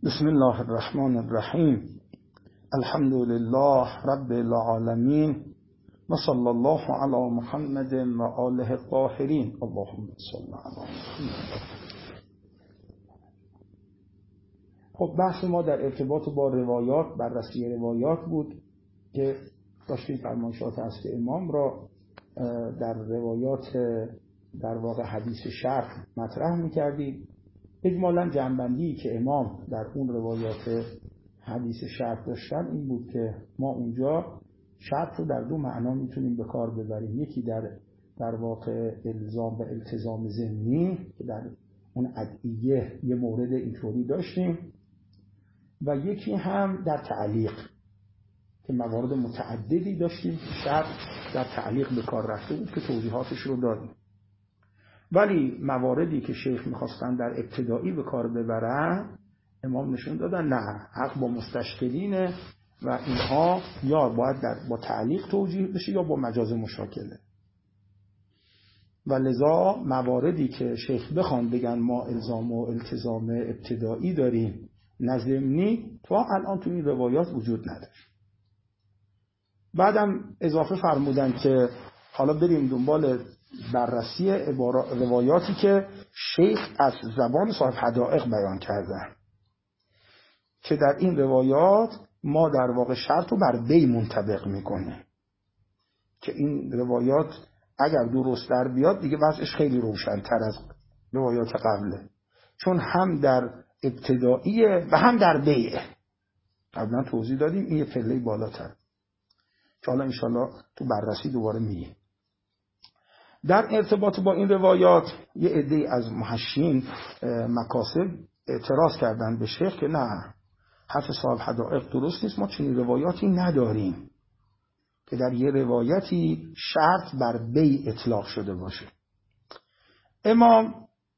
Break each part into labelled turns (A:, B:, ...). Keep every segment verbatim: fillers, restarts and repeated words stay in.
A: بسم الله الرحمن الرحیم. الحمد لله رب العالمین و صلی الله علی محمد و آله الطاهرین. اللهم صل علی محمد. خب بحث ما در ارتباط با روایات، بررسی روایات بود که داشتیم فرمایشات اصل امام را در روایات در واقع حدیث شرح مطرح می‌کردیم. اجمالاً جنبندی که امام در اون روایات حدیث شرح داشتن این بود که ما اونجا شرح رو در دو معنا میتونیم به کار ببریم. یکی در در واقع الزام و التزام ضمنی که در اون ادعیه یه مورد اینطوری داشتیم، و یکی هم در تعلیق که موارد متعددی داشتیم که شرح در تعلیق به کار رفته بود که توضیحاتش رو دادیم. ولی مواردی که شیخ میخواستن در ابتدایی به کار ببرن، امام نشون دادن نه، حق با مستشکلینه و اینها یا باید در با تعلیق توجیه بشه یا با مجاز مشاکله. و لذا مواردی که شیخ بخوان بگن ما الزام و التزام ابتدایی داریم نظمنی، تا الان تو این روایات وجود نداره. بعدم اضافه فرمودن که حالا بریم دنبال بررسی روایاتی که شیخ از زبان صاحب حدائق بیان کردن، که در این روایات ما در واقع شرط رو بر بی منطبق میکنه، که این روایات اگر درست در بیاد دیگه وضعش خیلی روشن‌تر از روایات قبله، چون هم در ابتداییه و هم در بیه. قبلا توضیح دادیم این یه پله بالاتر که حالا انشالله تو بررسی دوباره میگیم. در ارتباط با این روایات یه عده از محشین مکاسب اعتراض کردن به شیخ که نه، حرف صاحب حدائق درست نیست، ما چنین روایاتی نداریم که در یه روایتی شرط بر بی اطلاق شده باشه. امام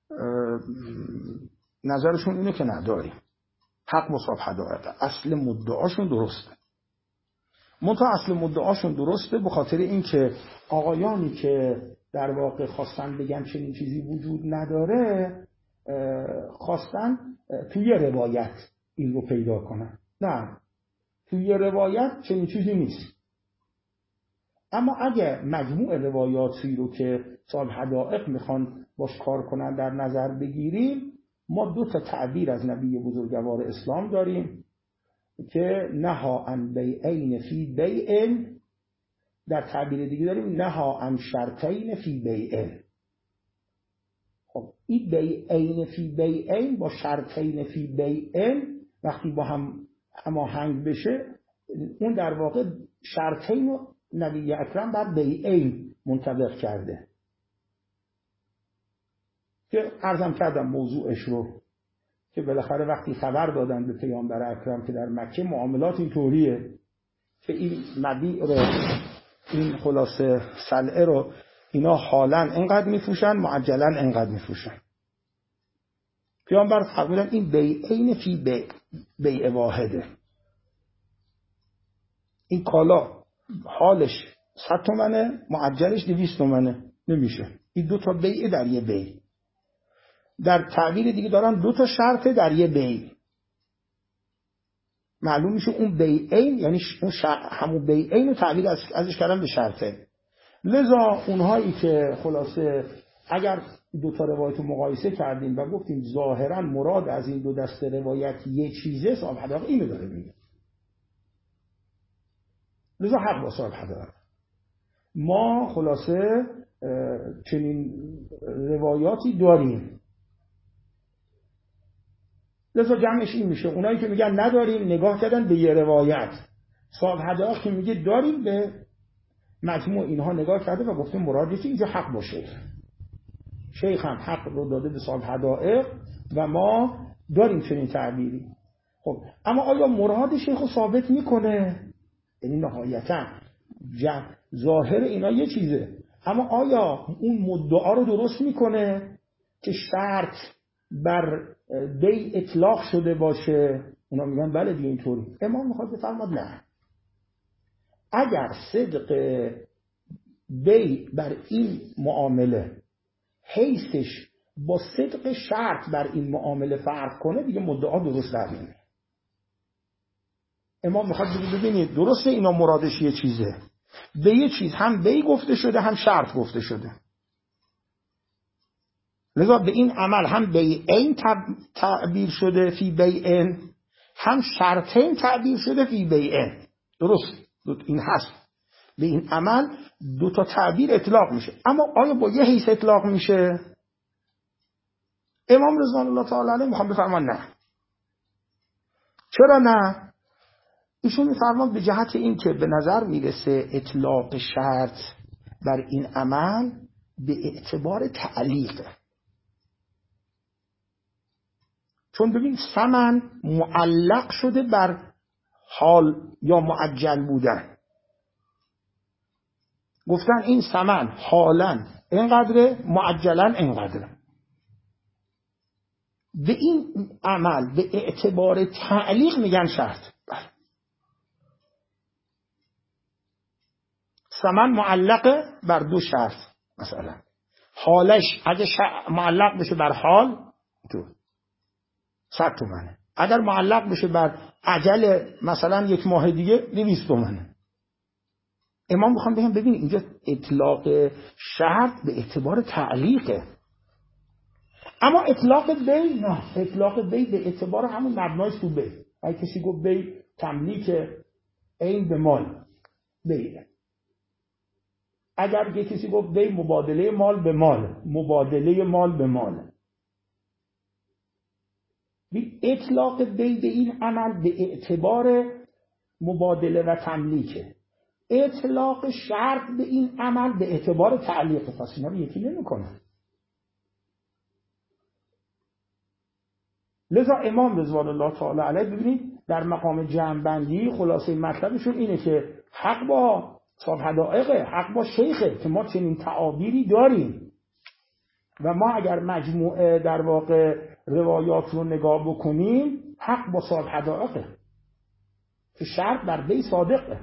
A: نظرشون اینه که نداریم، حق با صاحب حدائق، اصل مدعاشون درسته. منتها اصل مدعاشون درسته به خاطر این که آقایانی که در واقع خواستن بگن چنین چیزی وجود نداره، خواستن توی روایت این رو پیدا کنن. نه، توی روایت چنین چیزی نیست. اما اگه مجموع روایاتی رو که صاحب حدائق میخوان باش کار کنن در نظر بگیریم، ما دو تا تعبیر از نبی بزرگوار اسلام داریم که نها عن بیعین فی بیعین، در تعبیر دیگه داریم نها عن شرطین فی بیعین. خب این بیعین فی بیعین با شرطین فی بیعین وقتی با هم هماهنگ بشه، اون در واقع شرطین رو نبی اکرم بر بیعین منطبق کرده، که عرضم کردم موضوعش رو که بالاخره وقتی خبر دادن به پیامبر اکرم که در مکه معاملات اینطوریه که این مبیع رو، این خلاصه سلعه رو اینا حالا انقدر میفروشن، معجلا انقدر میفروشن، پیامبر فرمودن این بیعین فی بیع بیع واحده، این کالا حالش صد تومنه معجلش دویست تومنه، نمیشه. این دو تا بیع در یه بیع. در تعبیر دیگه دارن دو تا شرط در یه بیع. معلوم میشه اون بیعین یعنی اون همون بیعین رو تعبیر از ازش کردن به شرطه. لذا اونهایی که خلاصه اگر دو تا روایت رو مقایسه کردیم و گفتیم ظاهرا مراد از این دو دسته روایت یه چیزه، صاحب حدائق اینو داره میگه. لذا حق با صاحب حدائق. ما خلاصه چنین روایاتی داریم. لذا جمعش این میشه، اونایی که میگن نداریم نگاه کردن به یه روایت، صاحب حدائق که میگه داریم به مجموع اینها نگاه کرده و گفته مرادی که اینجا حق باشه. شیخ هم حق رو داده به صاحب حدائق و ما داریم چنین تعبیری. خب اما آیا مراد شیخ رو ثابت میکنه؟ یعنی نهایتا ظاهر اینا یه چیزه، اما آیا اون مدعا رو درست میکنه که شرط بر بی اطلاق شده باشه؟ اونا میگن بله دیگه اینطوری. امام میخواد بفرماد نه، اگر صدق بی بر این معامله حیثش با صدق شرط بر این معامله فرق کنه دیگه مدعا درست در نمیاد. امام میخواد ببینید درسته اینا مرادش یه چیزه، به یه چیز هم بی گفته شده هم شرط گفته شده، لذا به این عمل هم بیعین تعبیر شده فی بیعین، هم شرطین تعبیر شده فی بیعین. درست این هست، به این عمل دو تا تعبیر اطلاق میشه. اما آیا با یه حیث اطلاق میشه؟ امام رضوان الله تعالی علیه میخوام بفرمان نه. چرا نه؟ ایشون میفرمان به جهت این که به نظر میرسه اطلاق شرط بر این عمل به اعتبار تعلیقه. چون ببین ثمن معلق شده بر حال یا معجل بودن. گفتن این ثمن حالا اینقدره، معجلا اینقدره. به این عمل به اعتبار تعلیق میگن شرط. ثمن معلقه بر دو شرط، مثلا حالش اگه معلق بشه بر حال تو صد تومنه، اگر معلق بشه بر اجل مثلا یک ماه دیگه دویست تومنه. امام میخوام بگم ببین اینجا اطلاق شرط به اعتبار تعلیقه، اما اطلاق بی نه، اطلاق بی به اعتبار همون مبناش تو بی. اگه کسی گفت بی تملیک عین به مال بیه، اگر کسی گفت بی مبادله مال به مال، مبادله مال به مال. اطلاق بی به این عمل به اعتبار مبادله و تملیکه، اطلاق شرط به این عمل به اعتبار تعلیق. پس اینا رو یکی نمی‌کنه. لذا امام رضوان الله تعالی علیه ببینید در مقام جمع‌بندی خلاصه مطلبشون اینه که حق با صاحب حدائقه، حق با شیخه که ما چنین تعابیری داریم و ما اگر مجموعه در واقع روایات رو نگاه بکنیم حق با صاحب حدائقه که شرط بر بی صادقه.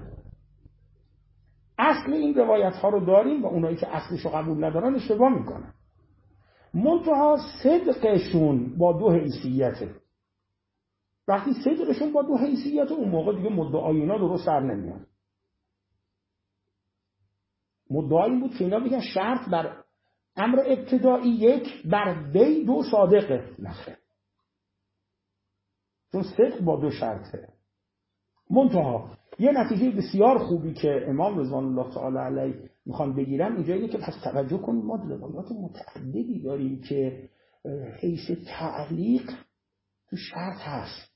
A: اصل این روایت ها رو داریم و اونایی که اصلش رو قبول ندارن اشتباه میکنن. منتها صدقشون با دو حیثیته. وقتی صدقشون با دو حیثیته اون موقع دیگه مدعای اینا درست در نمیاد. مدعای این بود که اینا بگن شرط بر امر ابتدایی یک، بر بی دو صادقه. نخیر، چون صدق با دو شرطه. منتها یه نتیجه بسیار خوبی که امام رضوان الله تعالی علیه میخوان بگیرن اینجا اینه که پس توجه کنیم ما روایات متعددی داریم که حیث تعلیق تو شرط هست.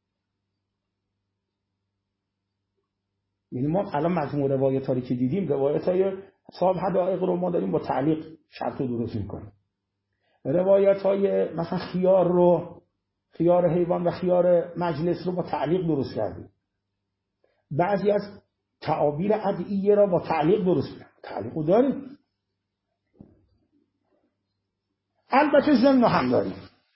A: یعنی ما الان مجموع روایت هایی که دیدیم، روایت های صاحب حدائق رو ما داریم با تعلیق شرط رو درست میکنیم. روایت های مثلا خیار رو، خیار حیوان و خیار مجلس رو با تعلیق درست کردیم. بعضی از تعابیر ادعیه را با تعلیق درست کردیم. تعلیق رو داریم. البته ضمن هم داریم.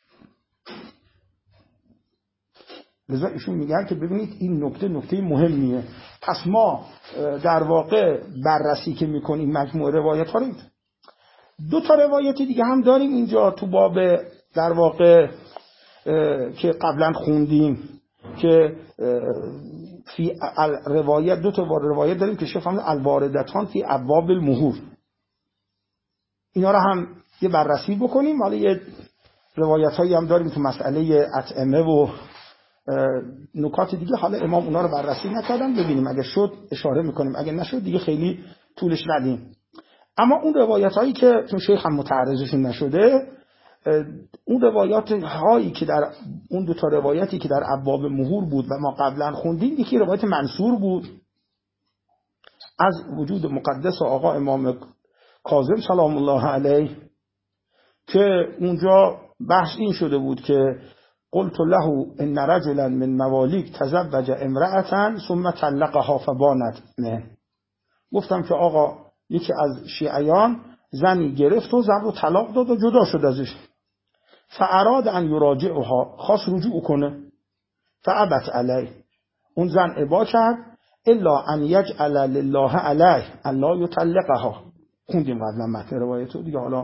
A: لذا ایشون میگن که ببینید این نکته نکته مهمیه. پس ما در واقع بررسی که میکنیم مجموع روایت ها رو، دو تا روایت دیگه هم داریم اینجا تو باب در واقع که قبلا خوندیم که فی روایت، دو تا روایت داریم که شفاهم الواردتان فی ابواب المهور. اینا رو هم یه بررسی بکنیم. حالا یه روایت هایی هم داریم تو مسئله اطعمه و نکات دیگه. حالا امام اونا رو بررسی نکردن، ببینیم اگه شد اشاره میکنیم، اگه نشد دیگه خیلی طولش ندیم. اما اون روایت هایی که چون شیخ هم متعرضشون نشده، اون روایات هایی که در اون دو تا روایتی که در ابواب مهور بود و ما قبلا خوندیم، یکی روایت منصور بود از وجود مقدس آقا امام کاظم سلام الله علیه که اونجا بحث این شده بود که قلت له ان رجلا من موالیک تزوج امرأة ثم طلقها فبانت منه. گفتم که آقا یکی از شیعیان زنی گرفت و زن رو طلاق داد و جدا شد ازش. فاراد ان یراجعها، خواست رجوع کنه. فابت علیه، اون زن ابا کرد. الا ان یجعل لله علیه ان لا یطلقها. خوندیم قبلا متن روایت رو دیگه، حالا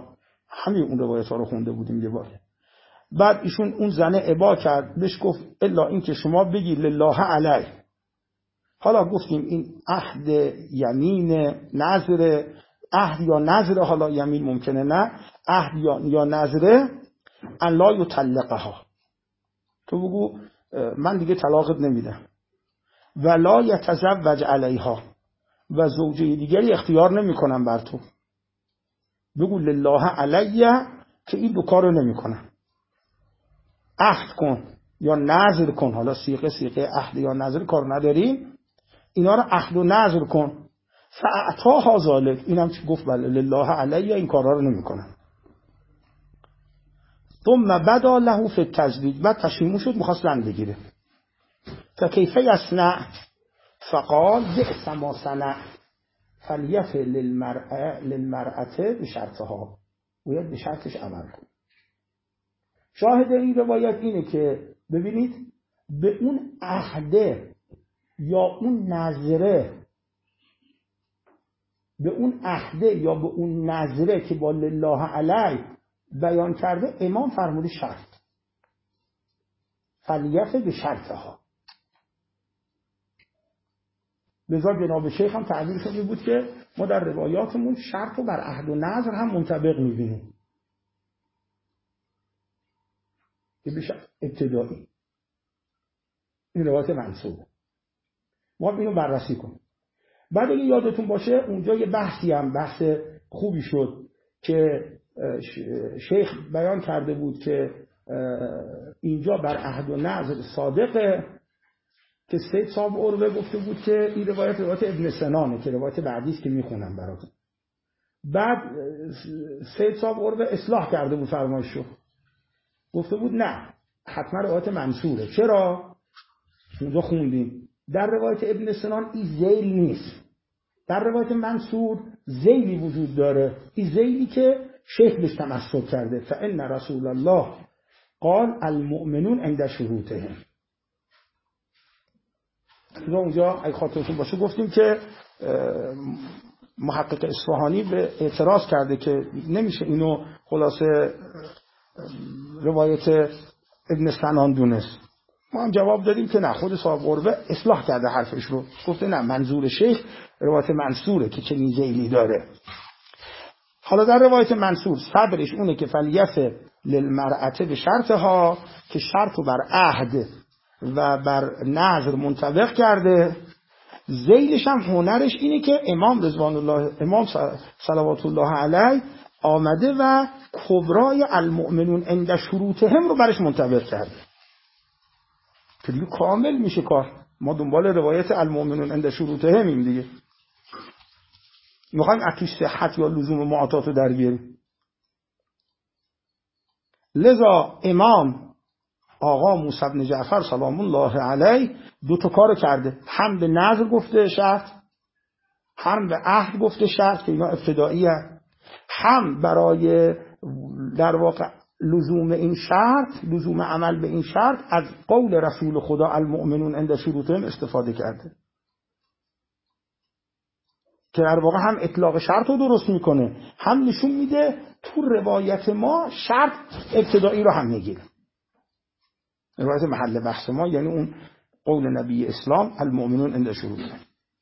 A: همین اون روایت ها رو خونده بودیم یه بار. بعد ایشون اون زنه ابا کرد، بهش گفت الا این که شما بگی لله علی. حالا گفتیم این عهد یمین نظر، عهد یا نظر، حالا یمین ممکنه نه، عهد یا یا نظر، ان لا یطلقها، تو بگو من دیگه طلاقت نمیدم، ولا یتزوج علیها، و زوجه دیگری اختیار نمیکنم بر تو. بگو لله علیه که این دو کارو نمیکنم. عهد کن یا نظر کن، حالا صیغه صیغه عهد یا نظر کار نداریم، اینا رو عهد و نظر کن. فاعطاها ذلک، اینم چی گفت؟ بله لله علیه این کارا رو نمیکنم. ثم بدا له فی التزویج، بعد پشیمون شد میخواست زن بگیره. فکیف یصنع؟ فقال بئس ما صنع فلیفعل للمرأة للمرأة بشرطها، باید به شرطش عمل کن. شاهد این روایت اینه که ببینید به اون عهده یا اون نظره، به اون عهده یا به اون نظره که با لله علی بیان کرده، امام فرموده شرط، فلیفعل به شرطها. لذا جناب شیخ هم تعبیر شده بود که ما در روایاتمون شرط رو بر عهد و نظر هم منطبق می‌بینیم. که بشه ابتدایی. این روایت منصوبه. ما اینو بررسی کنیم. بعد اگه یادتون باشه اونجا یه بحثی هم بحث خوبی شد که شیخ بیان کرده بود که اینجا بر عهد و نظر صادقه، که سید صاحب عروه گفته بود که این روایت روایت ابن سنانه که روایت بعدی است که میخونم براتون. بعد سید صاحب عروه اصلاح کرده بود فرمایشو، گفته بود نه حتما روایت منصوره. چرا؟ اونجا خوندیم در روایت ابن سنان این ذیل نیست، در روایت منصور ذیلی وجود داره، این ذیلی که شیخ بهش تمسک کرده. فإن رسول الله قال المؤمنون عند شروطهم. اونجا اگه خاطرتون باشه گفتیم که محقق اصفهانی به اعتراض کرده که نمیشه اینو خلاصه روایت ابن سنان دونست. ما هم جواب دادیم که نه، خود صاحب قربه اصلاح کرده حرفش رو، گفته نه منظور شیخ روایت منصوره که چنین ذیلی داره. حالا در روایت منصور صبرش اونه که فلیفعل للمرأة به شرطها، که شرط رو بر عهد و بر نظر منطبق کرده. ذیلش هم هنرش اینه که امام رضوان الله امام صلوات الله علیه آمده و کبرای المؤمنون عند شروطهم رو برش منطبق کرده که دیگه کامل میشه کار. ما دنبال روایت المؤمنون عند شروطهم دیگه، میخوایم اتوش صحت یا لزوم معاطات رو در بیاریم. لذا امام آقا موسی بن جعفر سلام الله علیه دو تا کارو کرده، هم به نظر گفته شرط، هم به عهد گفته شرط که اینا ابتداییه، هم برای در واقع لزوم این شرط، لزوم عمل به این شرط از قول رسول خدا المؤمنون عند شروطهم استفاده کرده که در واقع هم اطلاق شرط رو درست میکنه، هم نشون میده تو روایت ما شرط ابتدایی رو هم میگیره. روایت محل بحث ما یعنی اون قول نبی اسلام المؤمنون عند شروطهم.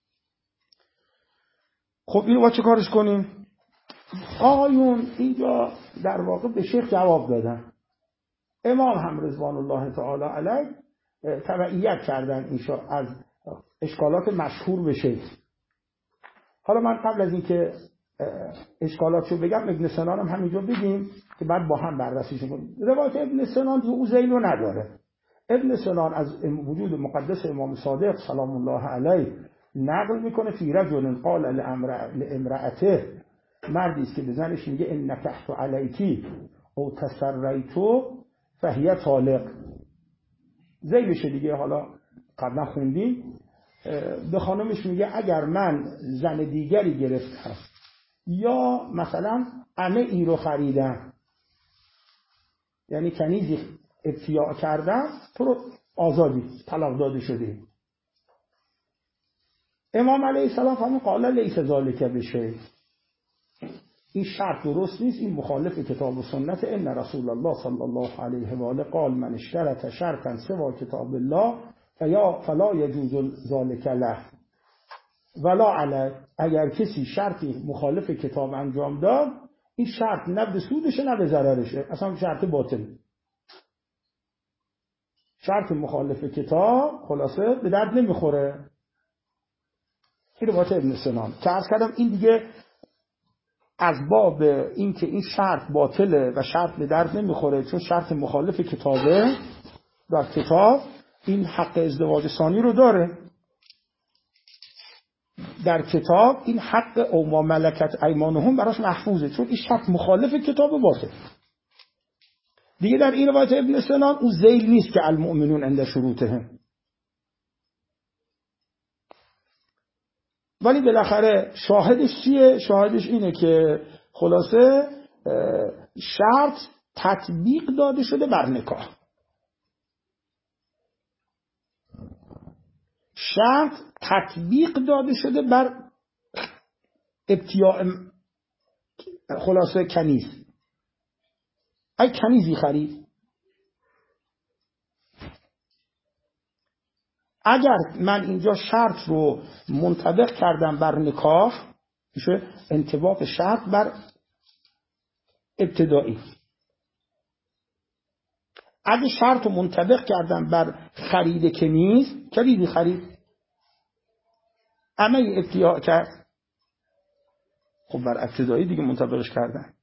A: خب اینو با چه کارش کنیم؟ آقایون اینجا در واقع به شیخ جواب دادن، امام هم رضوان الله تعالی علیه تبعیت کردن اینشا از اشکالات مشهور به شیخ. حالا من قبل از اینکه اشکالاتشو بگم ابن سنان هم همینجا بگیم که بعد با هم بررسیش کنیم. روایت ابن سنان تو او ذیل رو نداره. ابن سنان از وجود مقدس امام صادق سلام الله علیه نقل میکنه فی رجل قال لامرأته، مردی است که به زنش میگه ان نکحت علیکی او تسریتو فهی طالق. ذیلش دیگه حالا قبلا خوندیم. به خانمش میگه اگر من زن دیگری گرفتم یا مثلا عمه ای رو خریدم، یعنی کنیزی ابتیاع کردم، تو رو آزادی، طلاق داده شده. امام علیه السلام فرمود قال لیس ذالک بشیء، این شرط درست نیست، این مخالف کتاب و سنت. ان رسول الله صلی الله علیه و آله قال من اشترط شرطا سوا کتاب الله فیا فلا یجوز ذلک له ولا علی. اگر کسی شرطی مخالف کتاب انجام داد، این شرط نه به سودشه نه به ضررشه، اصلا شرط باطل. شرط مخالف کتاب خلاصه به درد نمیخوره. این روایت ابن سنان که عرض کردم این دیگه از باب این که این شرط باطله و شرط به درد نمیخوره، چون شرط مخالف کتابه. در کتاب این حق ازدواج ثانی رو داره، در کتاب این حق او ما ملکت ایمانهم براش محفوظه، چون این شرط مخالف کتاب باطل. دیگه در این روایت ابن سنان اون ذیل نیست که المؤمنون عند شروطهم، ولی بالاخره شاهدش چیه؟ شاهدش اینه که خلاصه شرط تطبیق داده شده بر نکاح. شرط تطبیق داده شده بر ابتیاع خلاصه کنیز. ای کنیزی خرید، اگر من اینجا شرط رو منطبق کردم بر نکاح، میشه انطباق شرط بر ابتدایی. اگه شرط رو منطبق کردم بر خرید کنیز، کنیزی خرید، اما ابتیاع کرد، خب بر ابتدایی دیگه منطبقش کردن.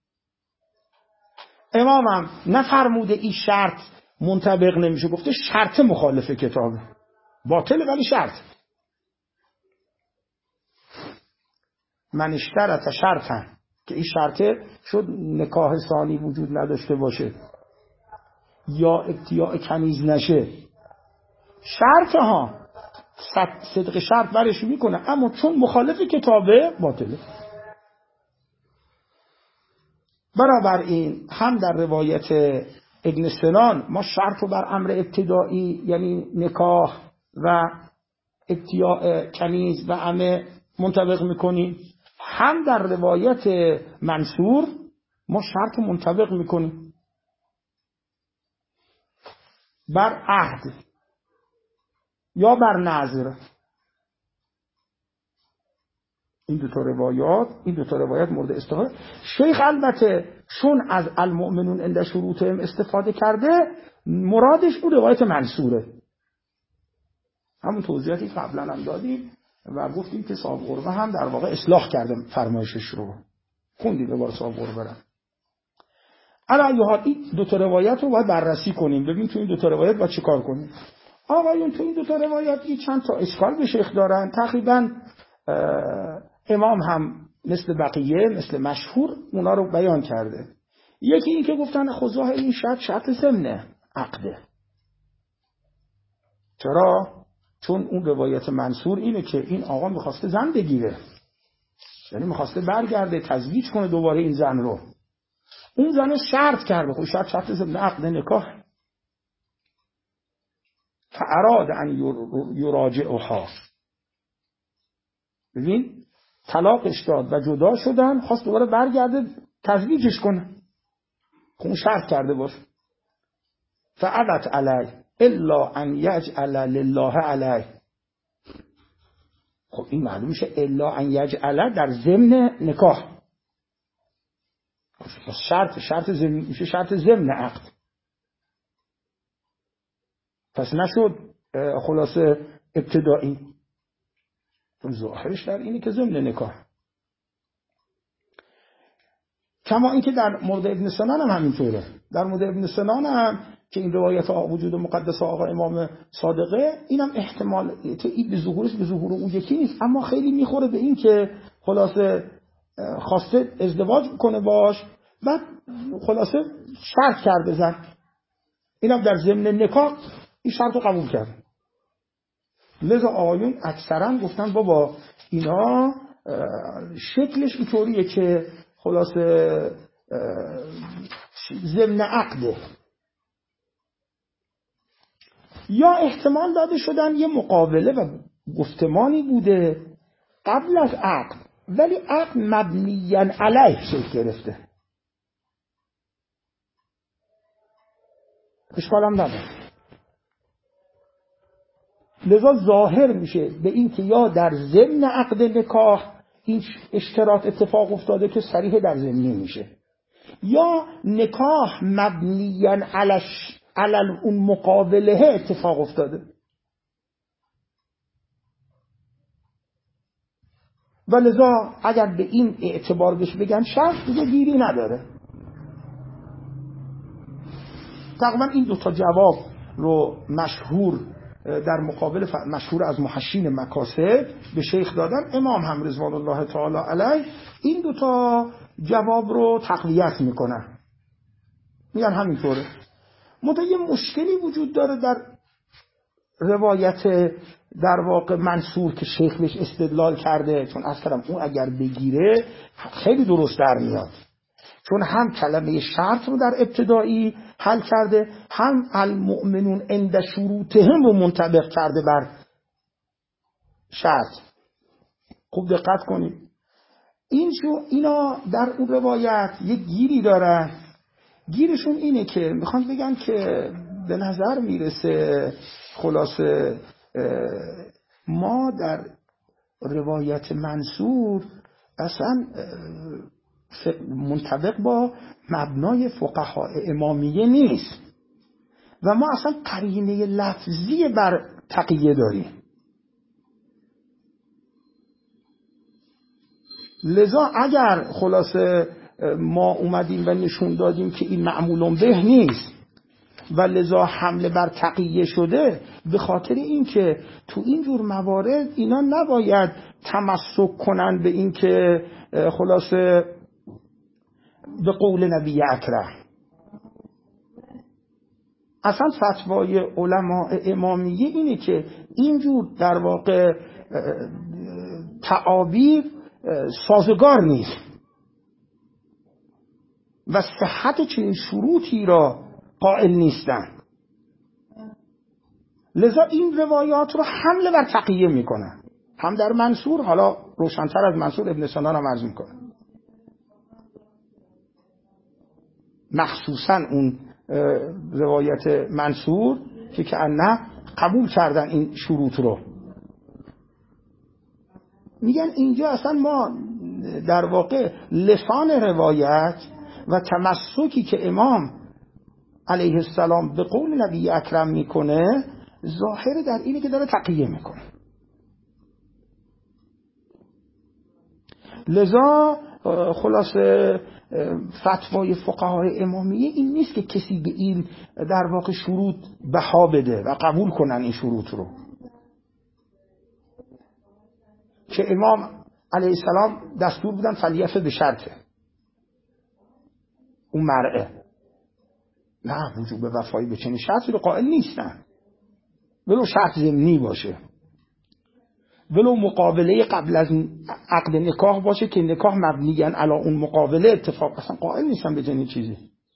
A: امامم نفرموده این شرط منطبق نمیشه، گفته شرط مخالف کتابه، باطل ولی شرط. من اشترط شرطا، که این شرطه شد نکاح ثانی وجود نداشته باشه یا ابتیاع کنیز نشه. شرط ها صدق شرط برش میکنه، اما چون مخالف کتابه باطله. بنابراین هم در روایت ابن سنان ما شرط رو بر امر ابتدایی یعنی نکاح و ابتیاع کنیز و عمه منطبق میکنیم، هم در روایت منصور ما شرط منطبق میکنیم بر عهد یا بر نذر. این دو تا روایات این دو تا روایت مورد استفاده. شیخ البته چون از المؤمنون عند شروطهم استفاده کرده، مرادش اون روایت منصوره. همون توضیحاتی قبلا هم دادیم و گفتیم که صاحب قربه هم در واقع اصلاح کرده فرمایشش رو. خوندیم به بار صاحب قربه را. علی حال این دو تا روایت رو باید بررسی کنیم، ببین تو این دو تا روایت باید چه کار کنیم. آقایون تو این دو تا روایت این چند تا اشکال به شیخ دارن. تقریبا امام هم مثل بقیه مثل مشهور اونا رو بیان کرده. یکی این که گفتن خضاح این شرط شرط ضمن عقده. چرا؟ چون اون روایت منصور اینه که این آقا میخواسته زن بگیره، یعنی میخواسته برگرده تزویج کنه دوباره این زن رو. اون زن شرط کرده، خب شرط شرط ضمن عقد نکاح. فاراد ان یراجعها، ببین طلاقش داد و جدا شدن، خواست دوباره برگرده تزویجش کنه، خب اون شرط کرده باشه. فعبت علی الا ان یجعل لله علی. خب این معلوم میشه الا ان یجعل در ضمن نکاح، پس شرط شرط ضمن میشه شرط ضمن عقد. پس نشد خلاصه ابتدایی، چون ظاهرش در اینه که ضمن نکاح. کما اینکه در مورد ابن سنان هم همینطوره. در مورد ابن سنان هم که این روایت وجود مقدس آقا امام صادقه، اینم احتمال این به ظهورش به ظهور اون یکی نیست، اما خیلی میخوره به این که خلاصه خواسته ازدواج کنه باش، بعد خلاصه شرط کرده زن، اینم در ضمن نکاح این شرط رو قبول کرد. لذا آقایون اکثرا گفتن بابا اینا شکلش اینطوریه که خلاصه ضمن عقده، یا احتمال داده شدن یه مقابله و گفتمانی بوده قبل از عقد ولی عقد مبنیاً علیه شکل گرفته، اشکال هم نداره. لذا ظاهر میشه به این که یا در ضمن عقد نکاح این اشتراط اتفاق افتاده که صریح در ضمنی میشه، یا نکاح مبنیاً علش علل اون مقابله اتفاق افتاده. و لذا اگر به این اعتبار بهش بگن شرط، دیگه گیری نداره. تقریبا این دوتا جواب رو مشهور در مقابل ف... مشهور از محشین مکاسب به شیخ دادن. امام هم رضوان الله تعالی علیه این دوتا جواب رو تقویت میکنن، میگن همینطوره. منتها یه مشکلی وجود داره در روایت در واقع منصور که شیخ بهش استدلال کرده، چون از کلم اون اگر بگیره خیلی درست در میاد، چون هم کلمه شرط رو در ابتدایی حل کرده، هم المؤمنون عند شروطهم رو منطبق کرده بر شرط. خوب دقت کنید، این شو اینا در اون روایت یک گیری دارن. گیرشون اینه که میخوان بگن که به نظر میرسه خلاصه ما در روایت منصور اصلا منطبق با مبنای فقهای امامیه نیست و ما اصلا قرینه لفظی بر تقیه داریم. لذا اگر خلاصه ما اومدیم و نشون دادیم که این معمول به نیست و لذا حمله بر تقیه شده، به خاطر این که تو این جور موارد اینا نباید تمسک کنن به این که خلاصه به قول نبی اکرم. اصلا فتوای علماء امامیه اینه که اینجور در واقع تعابیر سازگار نیست و صحت چنین شروطی را قائل نیستن. لذا این روایات رو حمله بر تقیه میکنن، هم در منصور، حالا روشن‌تر از منصور ابن سنان هم عرض میکنن، مخصوصا اون روایت منصور که که نه قبول کردن این شروط رو. میگن اینجا اصلا ما در واقع لسان روایت و تمسکی که امام علیه السلام به قول نبی اکرم میکنه ظاهر در اینه که داره تقیه میکنه. لذا خلاصه فتوای فقهای امامیه این نیست که کسی به این در واقع شروط بها بده و قبول کنن این شروط رو که امام علیه السلام دستور بودن فلیفه به شرطه اون مرعه، نه وجوب وفایی به چنین شرطی رو قائل نیستن، ولو شرط ضمنی باشه، ولو مقابله قبل از عقد نکاح باشه که نکاح مبنیاً علی اون مقابله اتفاق، اصلا قائل نیستن به چنین چیزی.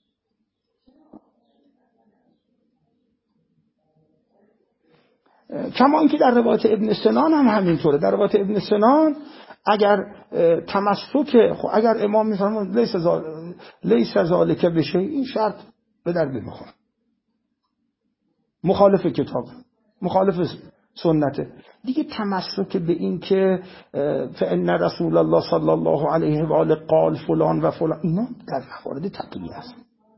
A: کما اینکه در روایت ابن سنان هم همینطوره. در روایت ابن سنان اگر تمسک خب اگر امام میفرماید لیس زال لیس ذالک بشه، این شرط به درد نمیخوره، مخالف کتاب، مخالف سنته دیگه. تمسک به این که فإن رسول الله صلی الله علیه و آله قال فلان و فلان، اینا در موارد تقیه است.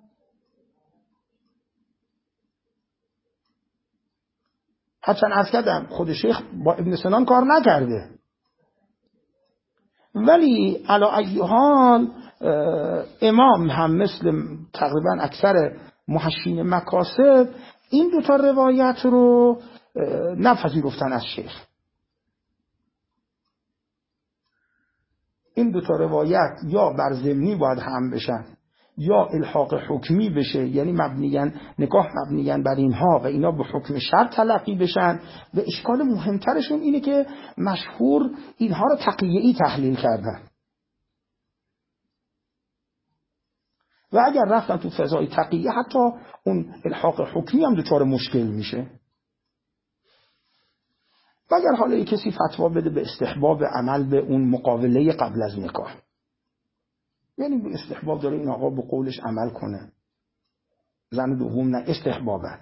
A: حتما عرض کردم خود شیخ با ابن سنان کار نکرده، ولی علی ای حال امام هم مثل تقریبا اکثر محشین مکاسب این دوتا روایت رو نپذیرفتن از شیخ. این دوتا روایت یا بر ضمنی باید هم بشن یا الحاق حکمی بشه، یعنی مبنیاً نکاح مبنیاً بر اینها و اینا به حکم شرط تلقی بشن. و اشکال مهمترشون اینه که مشهور اینها رو تقیه‌ای تحلیل کردن و اگر رفتن تو فضای تقیه حتی اون الحاق حکمی هم دچار مشکل میشه. و اگر حالا یک کسی فتوا بده به استحباب عمل به اون مقابله قبل از نکاح، یعنی به استحباب داره این آقا به قولش عمل کنه، زن دوم نه، استحبابه،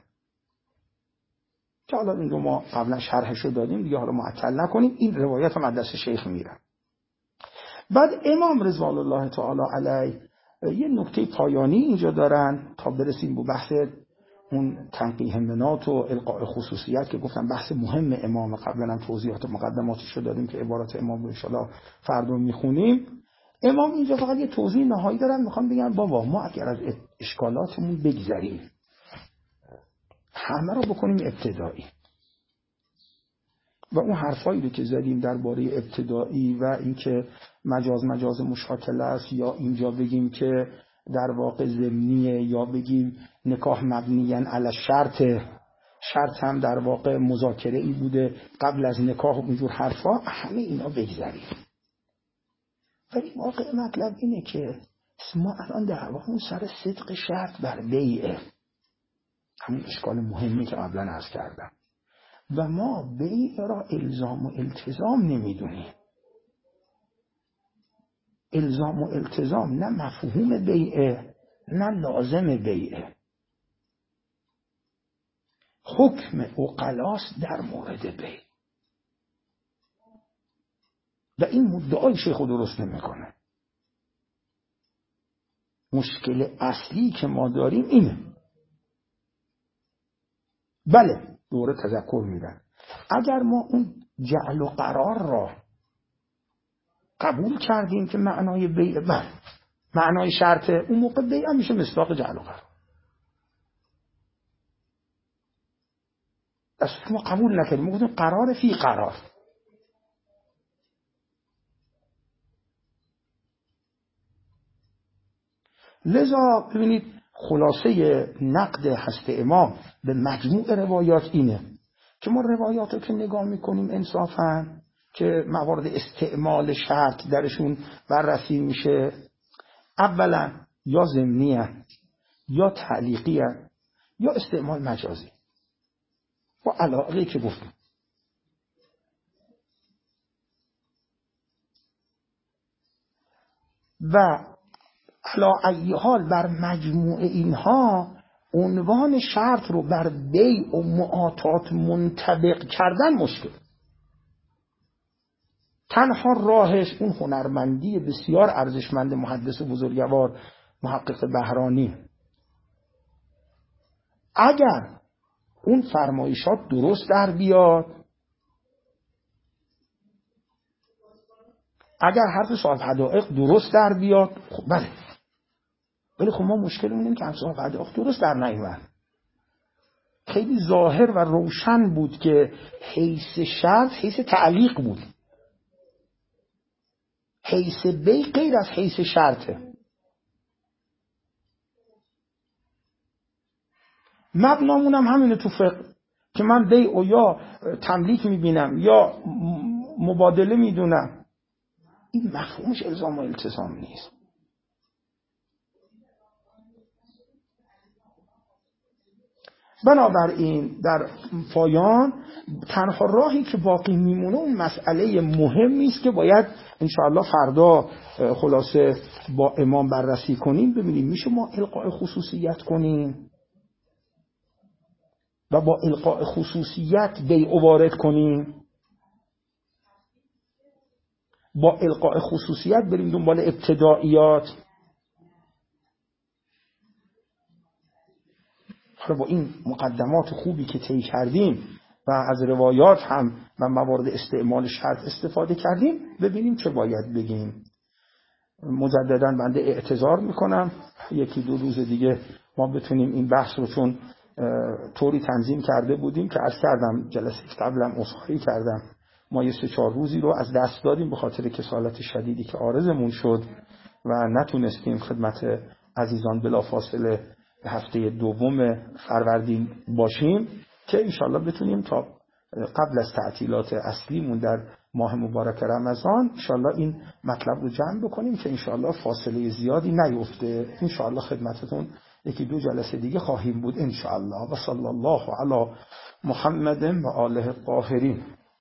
A: که حالا این رو ما قبلا شرحشو دادیم دیگه، حالا معطل نکنیم. این روایت هم از دست شیخ میره. بعد امام رضوان الله تعالی علیه یه نکته پایانی اینجا دارن تا برسیم به بحث اون تنقیح منات و القاء خصوصیت که گفتم بحث مهم امام، قبلا هم توضیحات مقدماتش رو دادیم که عبارات امام رو ان شاءالله فردا میخونیم. امام اینجا فقط یه توضیح نهایی دارن، میخوان بگن بابا ما اگر از اشکالاتمون بگذریم، همه رو بکنیم ابتدایی، و اون حرفایی رو که زدیم درباره ابتدایی و اینکه مجاز مجاز مشاکله است، یا اینجا بگیم که در واقع ضمنیه، یا بگیم نکاح مبنیاً علی شرط، شرط هم در واقع مذاکره ای بوده قبل از نکاح، اونجور حرفا، همه اینا بگذاریم. ولی واقع مطلب اینه که ما الان دعوامون سر صدق شرط بر بیعه، همون اشکال مهمی که قبلا عرض کردم، و ما بیع را الزام و التزام نمیدونیم. الزام و التزام نه مفهوم بیعه نه لازم بیعه، حکم عقلاست در مورد بیع، و این مدعای شیخ درست نمیکنه. مشکل اصلی که ما داریم اینه. بله دوره تذکر میدن، اگر ما اون جعل و قرار را قبول کردیم که معنای بیع، بله معنای شرطه، اون موقع بیع میشه مصداق جعل و قرار. اصلا ما قبول نکردیم، ما گفتیم قرار فی قرار. لذا ببینید خلاصه نقد هست امام به مجموع روایات اینه که ما روایات رو که نگاه میکنیم انصافاً که موارد استعمال شرط درشون بررسی میشه، اولا یا ضمنیه یا تعلیقیه یا استعمال مجازی، و علاقه که گفتیم. و علا ای حال بر مجموع اینها عنوان شرط رو بر بیع و معاطات منطبق کردن مشکل. تنها راهش اون هنرمندی بسیار ارزشمند محدث بزرگوار محقق بهرانی، اگر اون فرمایشات درست در بیاد، اگر حرف صاحب حدائق درست در بیاد، خب بله. ولی خب ما مشکل اینه که حرف صاحب حدائق درست در نیامد. خیلی ظاهر و روشن بود که حیث شرط حیث تعلیق بود، حیث بیع غیر از حیث شرطه. مبنامونم همینه تو فقه که من بیع و یا تملیک میبینم یا مبادله میدونم، این مفهومش الزام و التزام نیست. بنابراین در پایان تنها راهی که باقی میمونه اون مسئله مهمی است که باید انشاءالله فردا خلاصه با امام بررسی کنیم، ببینیم میشه ما القاء خصوصیت کنیم و با القاء خصوصیت بیع وارد کنیم، با القاء خصوصیت بریم دنبال ابتدائیات. حالا با این مقدمات خوبی که طی کردیم و از روایات هم و موارد استعمال شرط استفاده کردیم، ببینیم چه باید بگیم. مجددا بنده اعتذار میکنم، یکی دو روز دیگه ما بتونیم این بحث رو، چون طوری تنظیم کرده بودیم که عرض کردم جلسه قبلم عذرخواهی کردم، ما یه سه چهار روزی رو از دست دادیم به خاطر کسالت شدیدی که عارضمون شد و نتونستیم خدمت عزیزان بلافاصله هفته دوم فروردین باشیم، که انشالله بتونیم تا قبل از تعطیلات اصلیمون در ماه مبارک رمضان انشالله این مطلب رو جمع بکنیم که انشالله فاصله زیادی نیفته. انشالله خدمتتون یکی دو جلسه دیگه خواهیم بود انشالله. و صلی الله علی محمد و آله الطاهرین.